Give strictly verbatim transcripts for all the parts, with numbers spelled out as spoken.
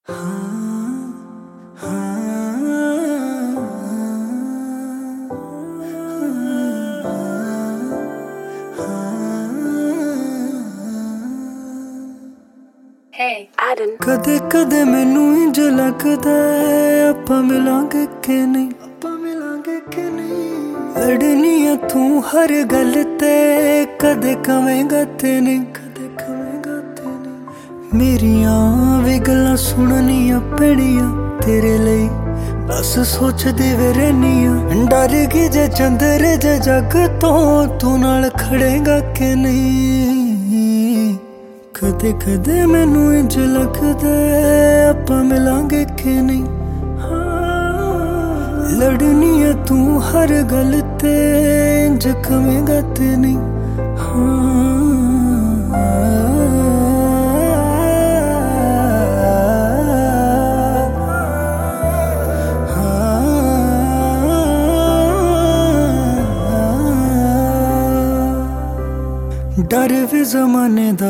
कदे कदे मैनू इंज लगदा आपां मिलांगे कि नहीं, आपां मिलांगे कि नहीं। लड़नी है तू हर गल ते, कदे कवेंगा ते नहीं, कदे कवेंगा ते नहीं। मेरियां वी गल्लां सुननियां पैणियां तेरे लई, बस सोचदी वे रहनियां। डर गई जे चंद्र जे जग तो तू नाल खड़ेगा कि नहीं। कदे कदे मैनू इंज लगदा आपां मिलांगे कि नहीं। लड़नी है तू हर गल ते, इंज कवेंगा ते नहीं। डर भी जमाने दा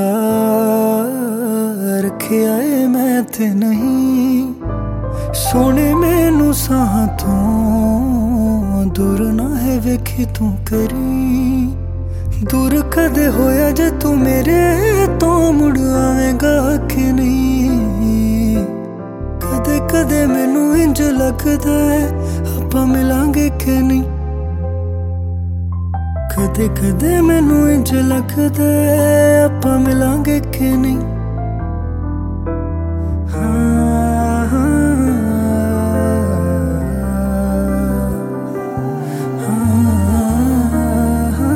रखिया है मैं ते नहीं। सोने मैनू साह तो दूर ना है वेखी तू करी। दूर कदे होया जे तू मेरे तो मुड़ आवेगा कि नहीं। कदे कदे मैनू इंज लगदा है आपां मिलांगे कि नहीं। कदे कदे मैनू इंज लगदा आपां मिलांगे कि नहीं। हाँ हाँ हाँ।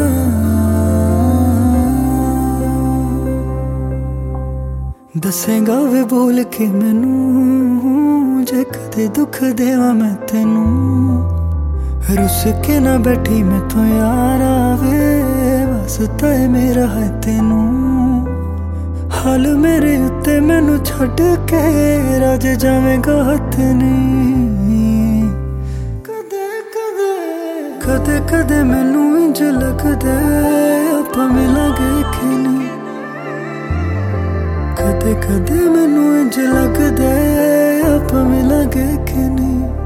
दसेगा वे बोल के मैनू जे कदे दुख देवा मैं तेनू। रुस के ना बैठी मैं तो यारा वे, वास्ता है मेरा है तेनू। हाल मेरे उत्ते मैनू छड्ड के राज जावेगा हथ नहीं। कदे कदे कदे कदे मैनू इंज लगदा आपां मिलांगे कि नहीं। कदे कदे मैनू इंज लगदा आपां मिलांगे कि नहीं।